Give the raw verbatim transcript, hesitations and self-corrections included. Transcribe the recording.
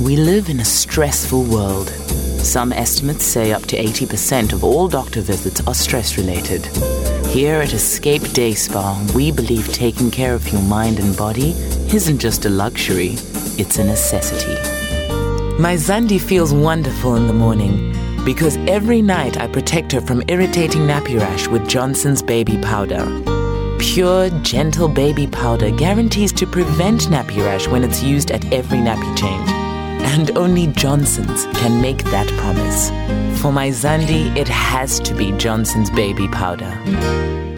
We live in a stressful world. Some estimates say up to eighty percent of all doctor visits are stress-related. Here at Escape Day Spa, we believe taking care of your mind and body isn't just a luxury, it's a necessity. My Zandi feels wonderful in the morning because every night I protect her from irritating nappy rash with Johnson's Baby Powder. Pure, gentle baby powder guarantees to prevent nappy rash when it's used at every nappy change. And only Johnson's can make that promise. For my Zandi, it has to be Johnson's Baby Powder.